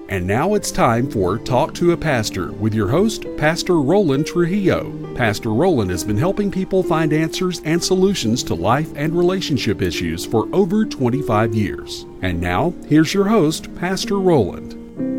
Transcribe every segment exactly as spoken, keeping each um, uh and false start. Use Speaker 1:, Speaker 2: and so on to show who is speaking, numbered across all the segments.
Speaker 1: And now it's time for Talk to a Pastor with your host, Pastor Roland Trujillo. Pastor Roland has been helping people find answers and solutions to life and relationship issues for over twenty-five years. And now, here's your host, Pastor Roland.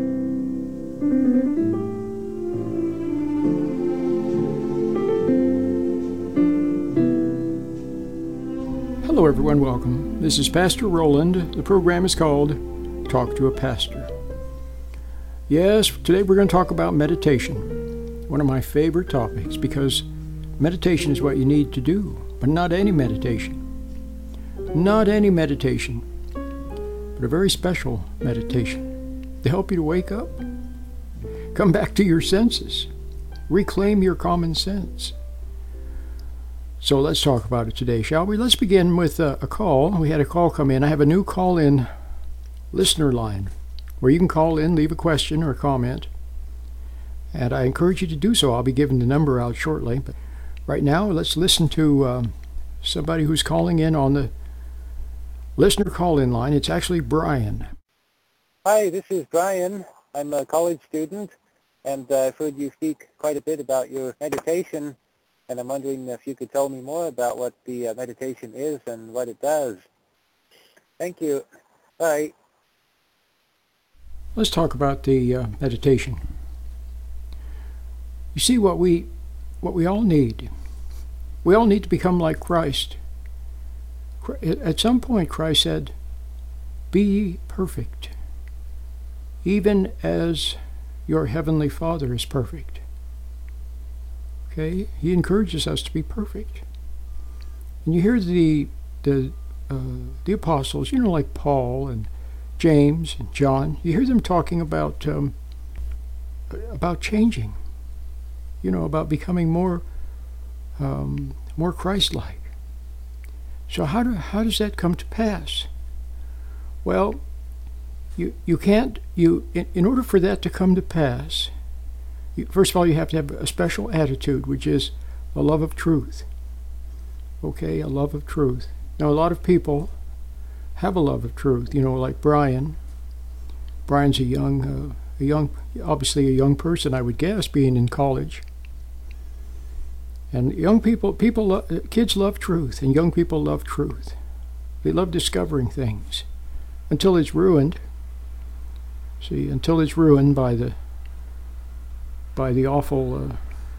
Speaker 2: Hello everyone, welcome. This is Pastor Roland. The program is called Talk to a Pastor. Yes, today we're going to talk about meditation, one of my favorite topics, because meditation is what you need to do, but not any meditation. Not any meditation, but a very special meditation to help you to wake up, come back to your senses, reclaim your common sense. So let's talk about it today, shall we? Let's begin with a, a call. We had a call come in. I have a new call-in listener line where you can call in, leave a question or a comment, and I encourage you to do so. I'll be giving the number out shortly, but right now let's listen to um, somebody who's calling in on the listener call-in line. It's actually Brian.
Speaker 3: Hi, this is Brian. I'm a college student, and uh, I've heard you speak quite a bit about your meditation, and I'm wondering if you could tell me more about what the uh, meditation is and what it does. Thank you. Bye.
Speaker 2: Let's talk about the uh, meditation. You see, what we what we all need, we all need to become like Christ. At some point, Christ said, "Be ye perfect, even as your heavenly Father is perfect." Okay, he encourages us to be perfect. And you hear the the uh, the apostles, you know, like Paul and James and John, you hear them talking about um, about changing, you know, about becoming more um, more Christ-like. So how do how does that come to pass? Well, you you can't you in, in order for that to come to pass, you, first of all, you have to have a special attitude, which is a love of truth. Okay, a love of truth. Now, a lot of people have a love of truth, you know, like Brian. Brian's a young, uh, a young, obviously a young person, I would guess, being in college. And young people, people, lo- kids love truth, and young people love truth. They love discovering things until it's ruined. See, until it's ruined by the, by the awful uh,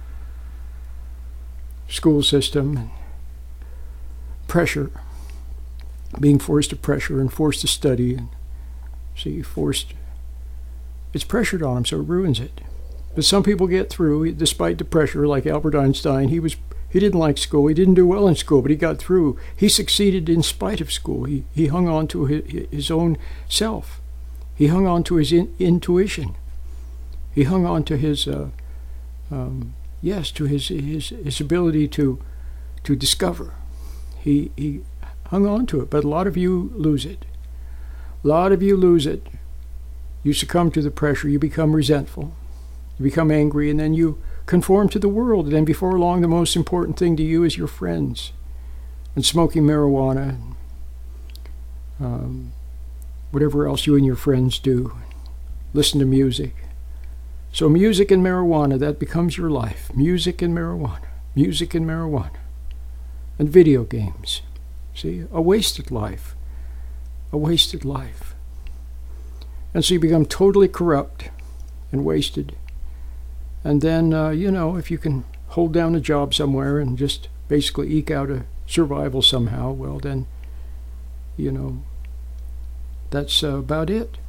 Speaker 2: school system and pressure. Being forced to pressure and forced to study, and see, forced, it's pressured on them, so it ruins it. But some people get through despite the pressure, like Albert Einstein. He was he didn't like school. He didn't do well in school, but he got through. He succeeded in spite of school. He he hung on to his, his own self. He hung on to his in, intuition. He hung on to his uh, um, yes, to his his his ability to to discover. He he. hung on to it, but a lot of you lose it. A lot of you lose it. You succumb to the pressure, you become resentful, you become angry, and then you conform to the world, and then before long the most important thing to you is your friends, and smoking marijuana, and um, whatever else you and your friends do. Listen to music. So music and marijuana, that becomes your life. Music and marijuana, music and marijuana, and video games. See, a wasted life, a wasted life. And so you become totally corrupt and wasted. And then, uh, you know, if you can hold down a job somewhere and just basically eke out a survival somehow, well then, you know, that's uh, about it.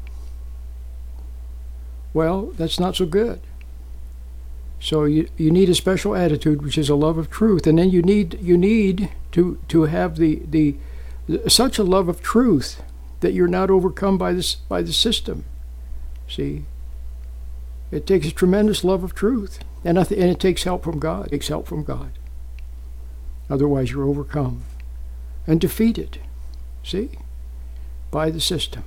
Speaker 2: Well, that's not so good. So you you need a special attitude, which is a love of truth, and then you need you need to to have the the such a love of truth that you're not overcome by this by the system. See, it takes a tremendous love of truth, and I th- and it takes help from God. It takes help from God. Otherwise, you're overcome and defeated. See, by the system.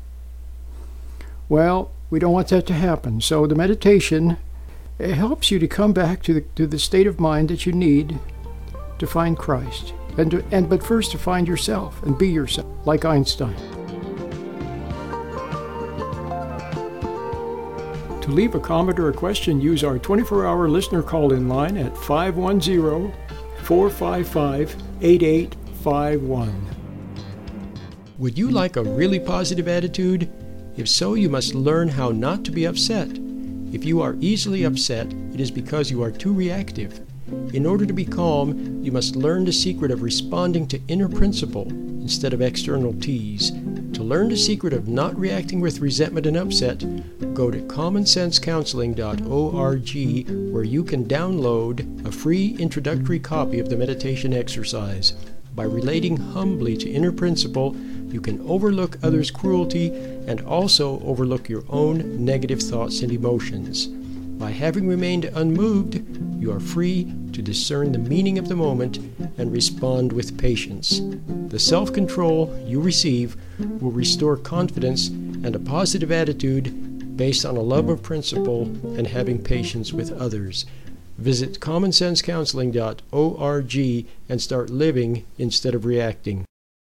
Speaker 2: Well, we don't want that to happen. So the meditation, it helps you to come back to the to the state of mind that you need to find Christ, and to, and but first to find yourself and be yourself, like Einstein. To leave a comment or a question, use our twenty-four hour listener call-in line at five one zero, four five five, eight eight five one.
Speaker 4: Would you like a really positive attitude? If so, you must learn how not to be upset. If you are easily upset, it is because you are too reactive. In order to be calm, you must learn the secret of responding to inner principle instead of external tease. To learn the secret of not reacting with resentment and upset, go to common sense counseling dot org, where you can download a free introductory copy of the meditation exercise. By relating humbly to inner principle, you can overlook others' cruelty and also overlook your own negative thoughts and emotions. By having remained unmoved, you are free to discern the meaning of the moment and respond with patience. The self-control you receive will restore confidence and a positive attitude based on a love of principle and having patience with others. Visit common sense counseling dot org and start living instead of reacting.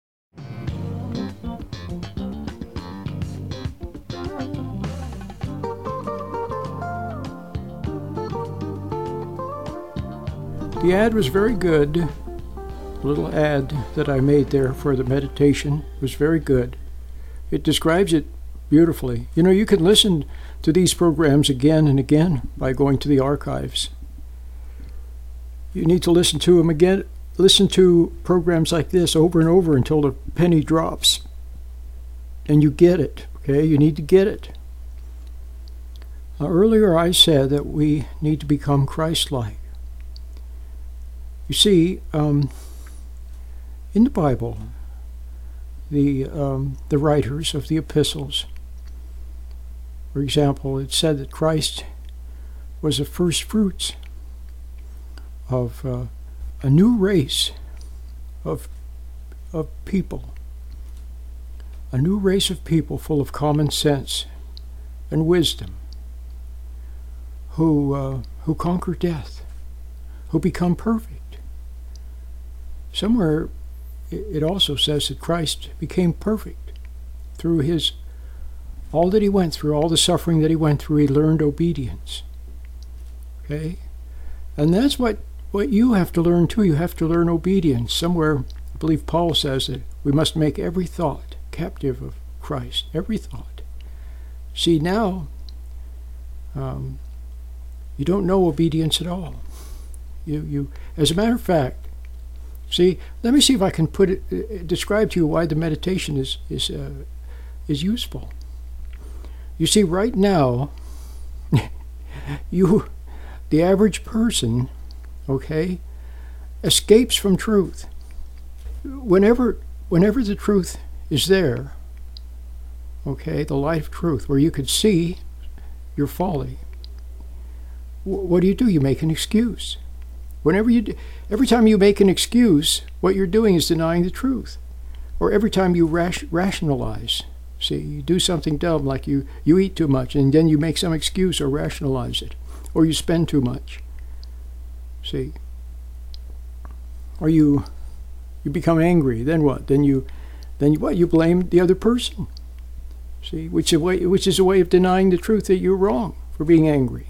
Speaker 2: The ad was very good. The little ad that I made there for the meditation was very good. It describes it beautifully. You know, you can listen to these programs again and again by going to the archives. You need to listen to them again. Listen to programs like this over and over until the penny drops. And you get it, okay? You need to get it. Now, earlier I said that we need to become Christ-like. You see, um, in the Bible, the um, the writers of the epistles, for example, it said that Christ was the first fruits of uh, a new race of of people, a new race of people full of common sense and wisdom, who uh, who conquer death, who become perfect. Somewhere it also says that Christ became perfect through his, all that he went through, all the suffering that he went through, he learned obedience. Okay? And that's what, what you have to learn too. You have to learn obedience. Somewhere, I believe Paul says that we must make every thought captive of Christ. Every thought. See, now, um, you don't know obedience at all. You, you, as a matter of fact, see, let me see if I can put it, uh, describe to you why the meditation is is uh, is useful. You see, right now, you, the average person, okay, escapes from truth. Whenever, whenever the truth is there, okay, the light of truth, where you could see your folly, w- what do you do? You make an excuse. Whenever you, do, every time you make an excuse, what you're doing is denying the truth. Or every time you rash, rationalize, see, you do something dumb like you, you eat too much and then you make some excuse or rationalize it. Or you spend too much, see. Or you, you become angry, then what? Then you, then you, what? You blame the other person, see, which is a way, which is a way of denying the truth that you're wrong for being angry.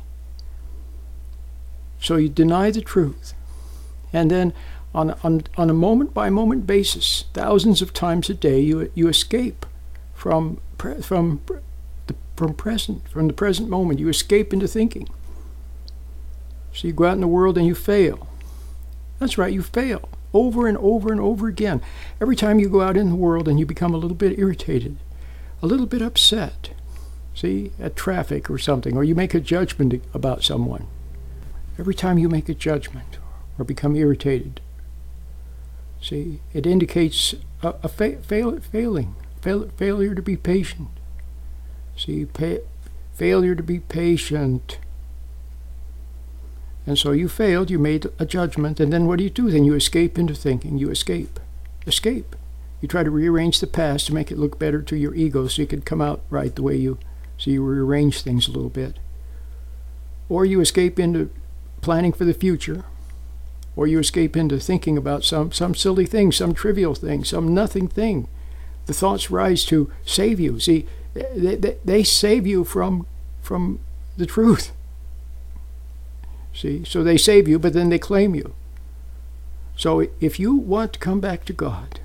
Speaker 2: So you deny the truth, and then on, on, on a moment-by-moment basis, thousands of times a day, you you escape from from the from present from the present moment. You escape into thinking. So you go out in the world and you fail. That's right, you fail over and over and over again. Every time you go out in the world and you become a little bit irritated, a little bit upset, see, at traffic or something, or you make a judgment about someone. Every time you make a judgment or become irritated, see, it indicates a, a fa- fail, failing, fail, failure to be patient. See, pa- failure to be patient. And so you failed, you made a judgment, and then what do you do? Then you escape into thinking. You escape. Escape. You try to rearrange the past to make it look better to your ego so you could come out right the way you, so you rearrange things a little bit. Or you escape into planning for the future, or you escape into thinking about some, some silly thing, some trivial thing, some nothing thing. The thoughts rise to save you. See, they, they, they save you from, from the truth. See, so they save you, but then they claim you. So if you want to come back to God,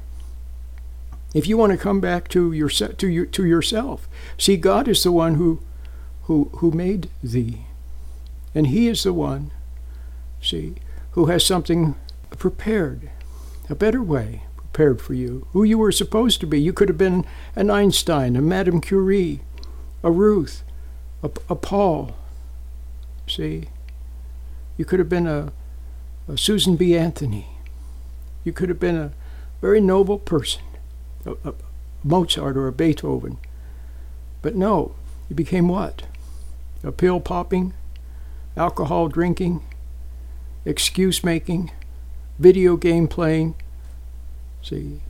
Speaker 2: if you want to come back to your, to your, to yourself, see, God is the one who, who, who made thee, and He is the one, see, who has something prepared, a better way prepared for you, who you were supposed to be. You could have been an Einstein, a Madame Curie, a Ruth, a, a Paul. See, you could have been a, a Susan B. Anthony. You could have been a very noble person, a, a Mozart or a Beethoven. But no, you became what? A pill popping, alcohol drinking, excuse making, video game playing. See,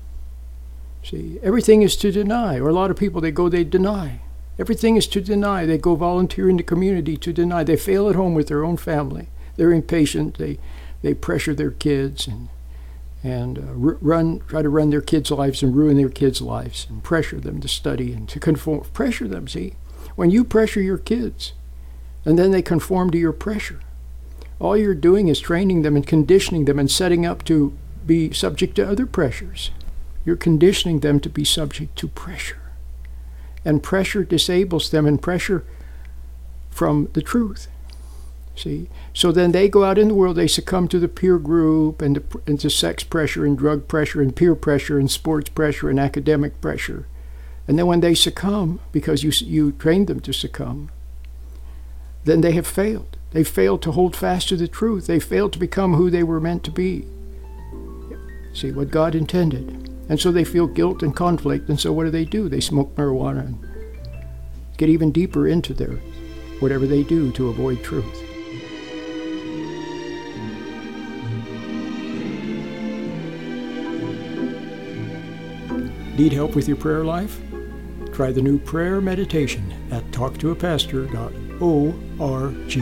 Speaker 2: see, everything is to deny. Or a lot of people, they go, they deny. Everything is to deny. They go volunteer in the community to deny. They fail at home with their own family. They're impatient. They they pressure their kids and and uh, run try to run their kids' lives and ruin their kids' lives and pressure them to study and to conform. Pressure them. See, when you pressure your kids, and then they conform to your pressure, all you're doing is training them and conditioning them and setting up to be subject to other pressures. You're conditioning them to be subject to pressure. And pressure disables them, and pressure from the truth. See? So then they go out in the world, they succumb to the peer group and, the, and to sex pressure and drug pressure and peer pressure and sports pressure and academic pressure. And then when they succumb, because you, you trained them to succumb, then they have failed. They failed to hold fast to the truth. They failed to become who they were meant to be. See, what God intended. And so they feel guilt and conflict, and so what do they do? They smoke marijuana and get even deeper into their whatever they do to avoid truth. Need help with your prayer life? Try the new prayer meditation at talk to a pastor dot org.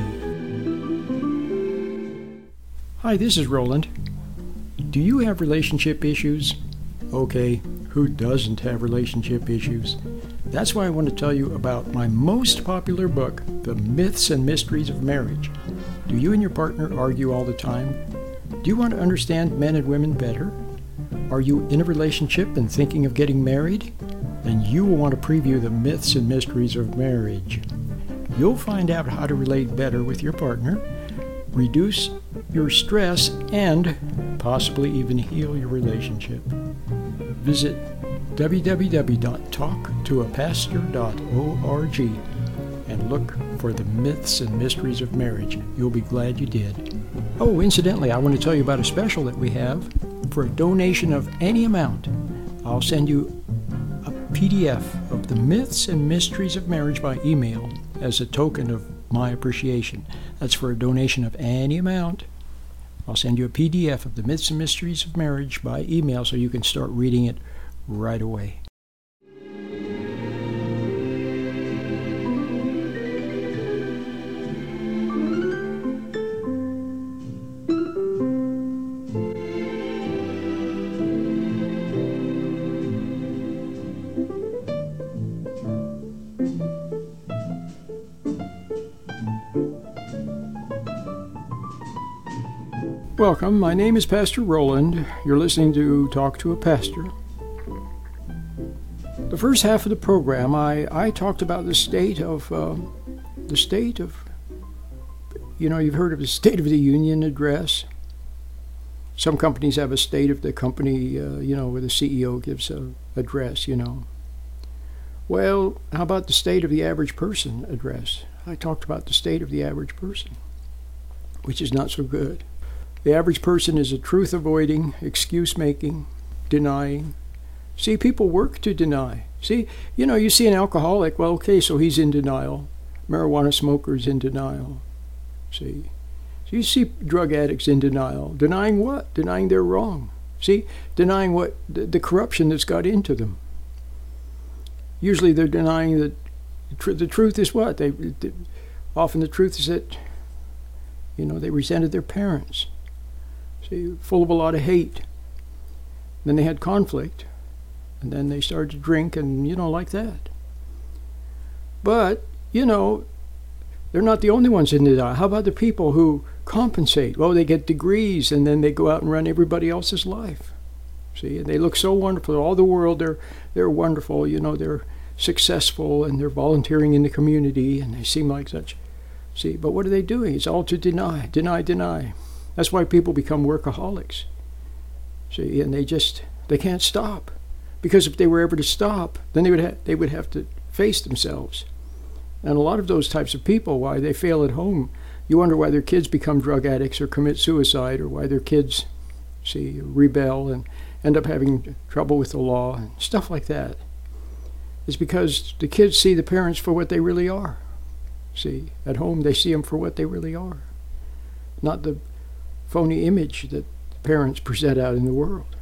Speaker 2: Hi, this is Roland. Do you have relationship issues? Okay, who doesn't have relationship issues? That's why I want to tell you about my most popular book, The Myths and Mysteries of Marriage. Do you and your partner argue all the time? Do you want to understand men and women better? Are you in a relationship and thinking of getting married? Then you will want to preview The Myths and Mysteries of Marriage. You'll find out how to relate better with your partner, reduce your stress, and possibly even heal your relationship. Visit w w w dot talk to a pastor dot org and look for The Myths and Mysteries of Marriage. You'll be glad you did. Oh, incidentally, I want to tell you about a special that we have. For a donation of any amount, I'll send you a P D F of The Myths and Mysteries of Marriage by email as a token of my appreciation. That's for a donation of any amount. I'll send you a P D F of The Myths and Mysteries of Marriage by email so you can start reading it right away. Welcome, my name is Pastor Roland. You're listening to Talk to a Pastor. The first half of the program, I, I talked about the state of, uh, the state of, you know, you've heard of the State of the Union address. Some companies have a state of the company, uh, you know, where the C E O gives a address, you know. Well, how about the state of the average person address? I talked about the state of the average person, which is not so good. The average person is a truth-avoiding, excuse-making, denying. See, people work to deny. See, you know, you see an alcoholic, well, okay, so he's in denial. Marijuana smokers in denial. See, so you see drug addicts in denial. Denying what? Denying they're wrong. See, denying what the, the corruption that's got into them. Usually they're denying that the, tr- the truth is what? They, they often the truth is that, you know, they resented their parents. See, full of a lot of hate. Then they had conflict, and then they started to drink, and, you know, like that. But, you know, they're not the only ones in denial. How about the people who compensate? Well, they get degrees and then they go out and run everybody else's life. See, and they look so wonderful. All the world, they're they're wonderful. You know, they're successful and they're volunteering in the community and they seem like such. See, but what are they doing? It's all to deny, deny, deny. That's why people become workaholics. See, and they just they can't stop, because if they were ever to stop, then they would ha- they would have to face themselves. And a lot of those types of people, why they fail at home, you wonder why their kids become drug addicts or commit suicide, or why their kids, see, rebel and end up having trouble with the law and stuff like that. It's because the kids see the parents for what they really are. See, at home they see them for what they really are, not the phony image that parents present out in the world.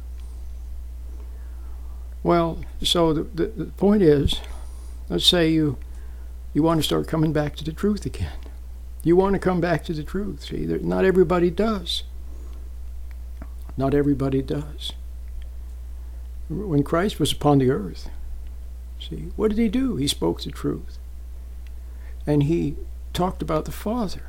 Speaker 2: Well, so the, the, the point is, let's say you you want to start coming back to the truth again. You want to come back to the truth. See, there, not everybody does. Not everybody does. When Christ was upon the earth, see, what did he do? He spoke the truth. And he talked about the Father.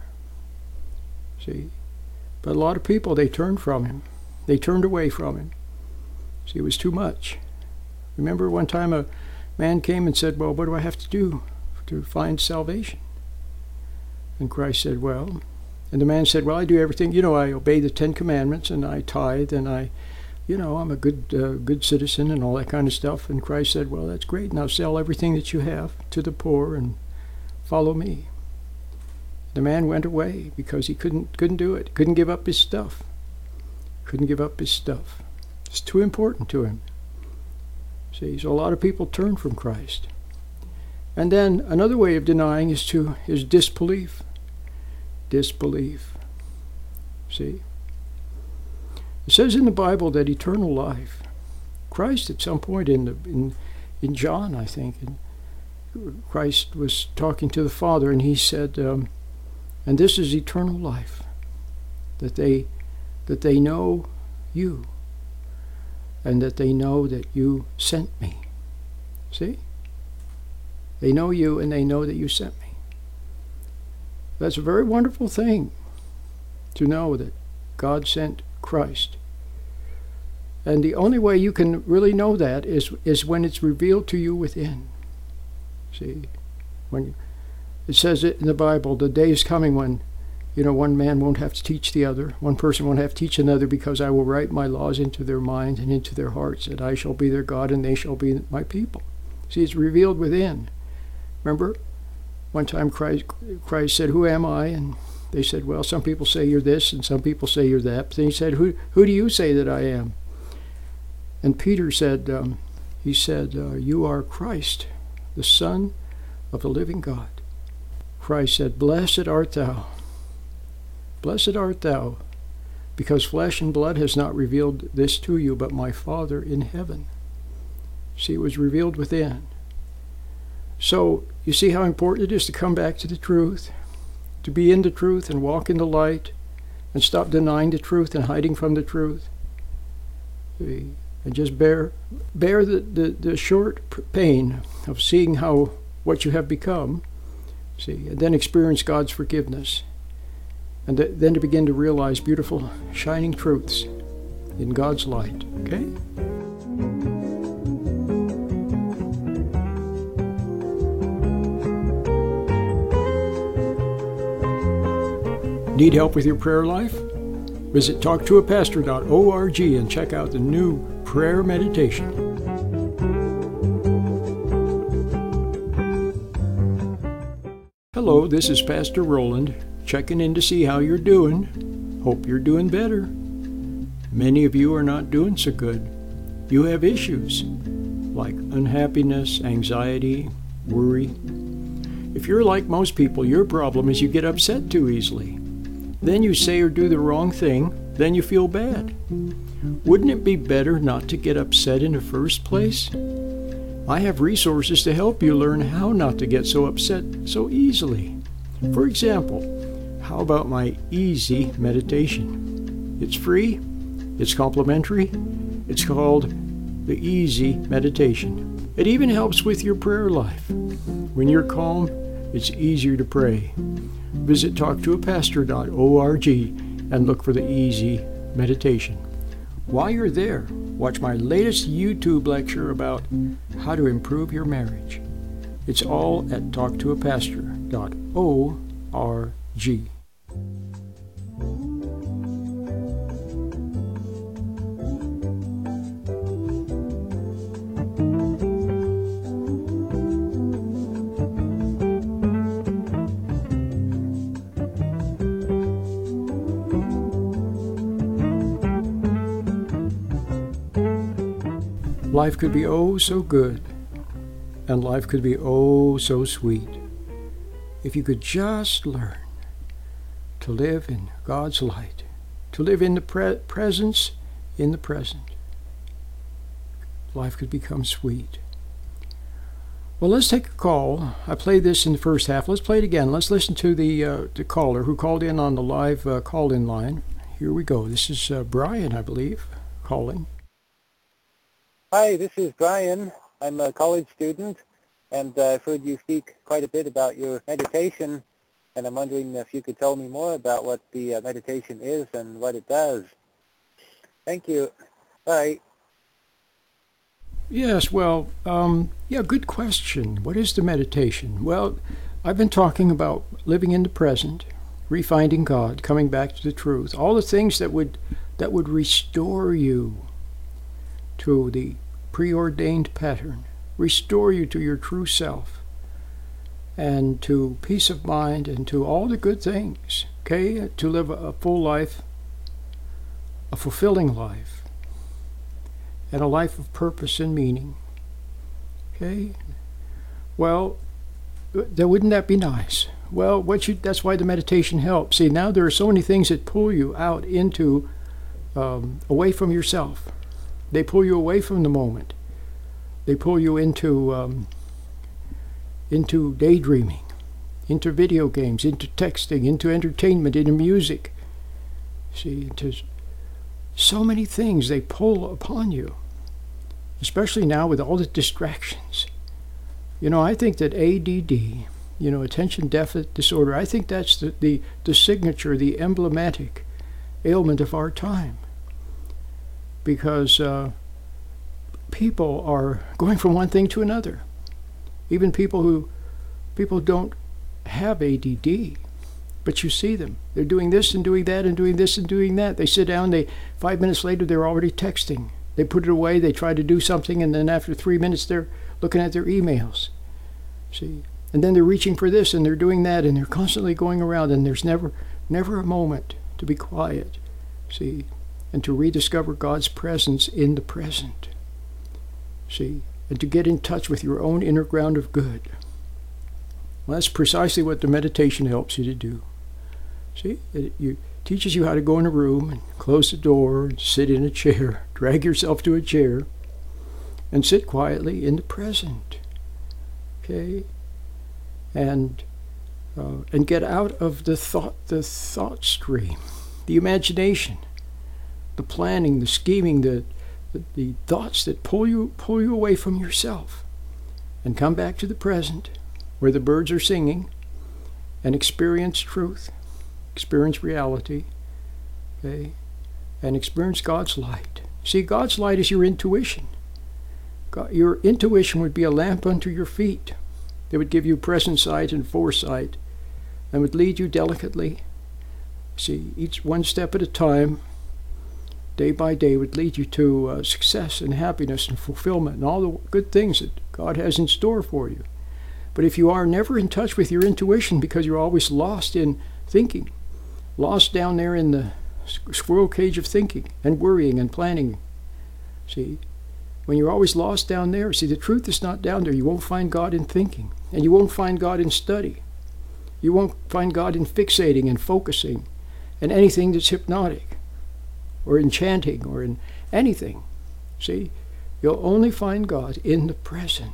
Speaker 2: See, but a lot of people, they turned from him. They turned away from him. See, it was too much. Remember one time a man came and said, well, what do I have to do to find salvation? And Christ said, well, and the man said, well, I do everything. You know, I obey the Ten Commandments and I tithe and I, you know, I'm a good uh, good citizen and all that kind of stuff. And Christ said, well, that's great. Now sell everything that you have to the poor and follow me. The man went away because he couldn't couldn't do it. Couldn't give up his stuff. Couldn't give up his stuff. It's too important to him. See, so a lot of people turn from Christ. And then another way of denying is to is disbelief. Disbelief. See? It says in the Bible that eternal life, Christ at some point in the, in in John, I think, and Christ was talking to the Father and he said, um, and this is eternal life, that they that they know you, and that they know that you sent me. See? They know you and they know that you sent me. That's a very wonderful thing to know that God sent Christ. And the only way you can really know that is is when it's revealed to you within. See? When it says it in the Bible, the day is coming when, you know, one man won't have to teach the other, one person won't have to teach another, because I will write my laws into their minds and into their hearts, and I shall be their God and they shall be my people. See, it's revealed within. Remember, one time Christ, Christ said, who am I? And they said, well, some people say you're this and some people say you're that. But then he said, who, who do you say that I am? And Peter said, um, he said, uh, you are Christ, the Son of the living God. Christ said, blessed art thou. Blessed art thou, because flesh and blood has not revealed this to you, but my Father in heaven. See, it was revealed within. So, you see how important it is to come back to the truth, to be in the truth and walk in the light, and stop denying the truth and hiding from the truth. See, and just bear bear the, the, the short pain of seeing how what you have become, see, and then experience God's forgiveness. And th- then to begin to realize beautiful, shining truths in God's light. Okay? Need help with your prayer life? Visit talk to a pastor dot org and check out the new prayer meditation. Hello, this is Pastor Roland, checking in to see how you're doing. Hope you're doing better. Many of you are not doing so good. You have issues like unhappiness, anxiety, worry. If you're like most people, your problem is you get upset too easily. Then you say or do the wrong thing, then you feel bad. Wouldn't it be better not to get upset in the first place? I have resources to help you learn how not to get so upset so easily. For example, how about my easy meditation? It's free, it's complimentary, it's called the Easy Meditation. It even helps with your prayer life. When you're calm, it's easier to pray. Visit talk to a pastor dot org and look for the easy meditation. While you're there, watch my latest YouTube lecture about how to improve your marriage. It's all at talk to a pastor dot org. Life could be oh so good, and life could be oh so sweet, if you could just learn to live in God's light, to live in the pre- presence in the present. Life could become sweet. Well, let's take a call. I played this in the first half. Let's play it again. Let's listen to the, uh, the caller who called in on the live uh, call-in line. Here we go. This is uh, Brian, I believe, calling.
Speaker 3: Hi, this is Brian. I'm a college student, and uh, I've heard you speak quite a bit about your meditation, and I'm wondering if you could tell me more about what the uh, meditation is and what it does. Thank you. Bye.
Speaker 2: Yes, well, um, yeah, good question. What is the meditation? Well, I've been talking about living in the present, refinding God, coming back to the truth, all the things that would that would restore you to the preordained pattern, restore you to your true self, and to peace of mind, and to all the good things, okay? To live a full life, a fulfilling life, and a life of purpose and meaning, okay? Well, th- wouldn't that be nice? Well, what you, that's why the meditation helps. See, now there are so many things that pull you out into, um, away from yourself. They pull you away from the moment. They pull you into um, into daydreaming, into video games, into texting, into entertainment, into music. See, into so many things they pull upon you, especially now with all the distractions. You know, I think that A D D, you know, attention deficit disorder, I think that's the, the, the signature, the emblematic ailment of our time. Because uh, people are going from one thing to another. Even people who, people don't have A D D, but you see them. They're doing this and doing that and doing this and doing that. They sit down, they five minutes later they're already texting. They put it away, they try to do something, and then after three minutes they're looking at their emails. See? And then they're reaching for this and they're doing that, and they're constantly going around, and there's never, never a moment to be quiet. See? And to rediscover God's presence in the present. See? And to get in touch with your own inner ground of good. Well, that's precisely what the meditation helps you to do. See? It you, teaches you how to go in a room and close the door and sit in a chair, drag yourself to a chair, and sit quietly in the present. Okay? And uh, and get out of the thought, the thought stream, the imagination, the planning, the scheming, the, the the thoughts that pull you pull you away from yourself, and come back to the present, where the birds are singing, and experience truth, experience reality, okay, and experience God's light. See, God's light is your intuition. God, your intuition would be a lamp unto your feet. It would give you present sight and foresight, and would lead you delicately. See, each one step at a time, day by day, would lead you to uh, success and happiness and fulfillment and all the good things that God has in store for you. But if you are never in touch with your intuition because you're always lost in thinking, lost down there in the squirrel cage of thinking and worrying and planning, see, when you're always lost down there, see, the truth is not down there. You won't find God in thinking, and you won't find God in study. You won't find God in fixating and focusing and anything that's hypnotic or enchanting or in anything. See, you'll only find God in the present.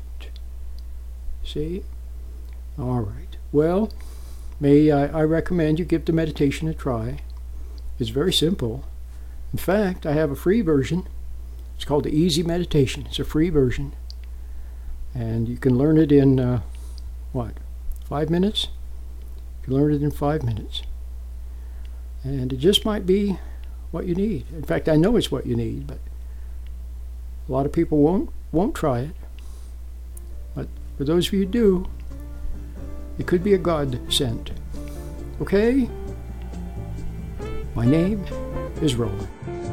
Speaker 2: See? All right. Well, may I, I recommend you give the meditation a try. It's very simple. In fact, I have a free version. It's called the Easy Meditation. It's a free version. And you can learn it in, uh, what, Five minutes? You learn it in five minutes. And it just might be what you need. In fact, I know it's what you need, but a lot of people won't won't try it. But for those of you who do, it could be a God sent. Okay? My name is Roland.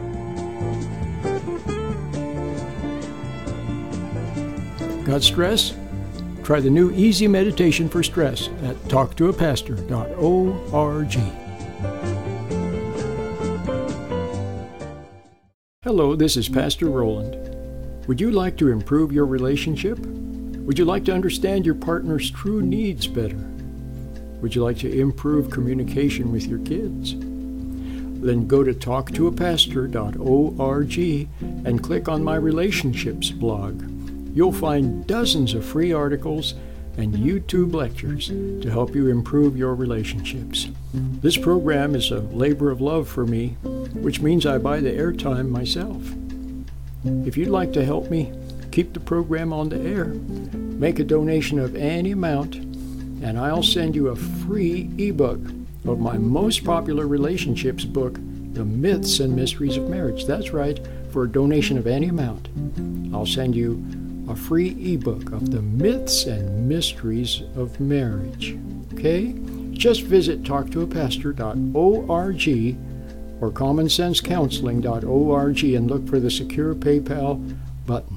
Speaker 2: Got stress? Try the new Easy Meditation for Stress at talk to a pastor dot org. Hello, this is Pastor Roland. Would you like to improve your relationship? Would you like to understand your partner's true needs better? Would you like to improve communication with your kids? Then go to talk to a pastor dot org and click on my Relationships blog. You'll find dozens of free articles and YouTube lectures to help you improve your relationships. This program is a labor of love for me, which means I buy the airtime myself. If you'd like to help me keep the program on the air, make a donation of any amount, and I'll send you a free ebook of my most popular relationships book, The Myths and Mysteries of Marriage. That's right, for a donation of any amount. I'll send you a free ebook of the myths and mysteries of marriage. Okay? Just visit talk to a pastor dot org or common sense counseling dot org and look for the secure PayPal button.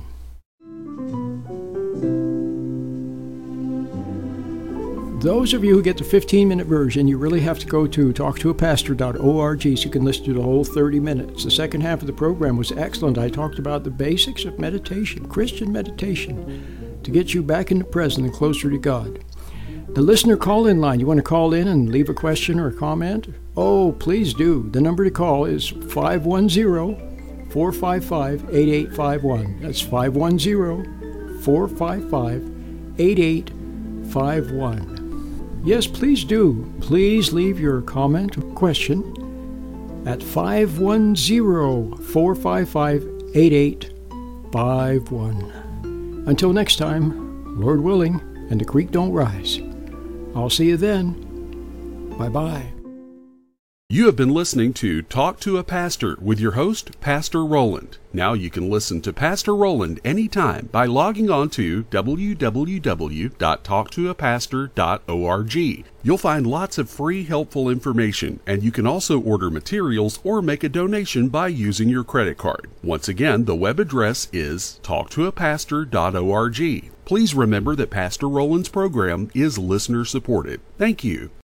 Speaker 2: Those of you who get the fifteen-minute version, you really have to go to talk to a pastor dot org so you can listen to the whole thirty minutes. The second half of the program was excellent. I talked about the basics of meditation, Christian meditation, to get you back in the present and closer to God. The listener call-in line, you want to call in and leave a question or a comment? Oh, please do. The number to call is five one zero, four five five, eight eight five one. That's five one zero, four five five, eight eight five one. Yes, please do. Please leave your comment or question at five one zero, four five five, eight eight five one. Until next time, Lord willing, and the creek don't rise. I'll see you then. Bye-bye.
Speaker 1: You have been listening to Talk to a Pastor with your host, Pastor Roland. Now you can listen to Pastor Roland anytime by logging on to w w w dot talk to a pastor dot org. You'll find lots of free, helpful information, and you can also order materials or make a donation by using your credit card. Once again, the web address is talk to a pastor dot org. Please remember that Pastor Roland's program is listener-supported. Thank you.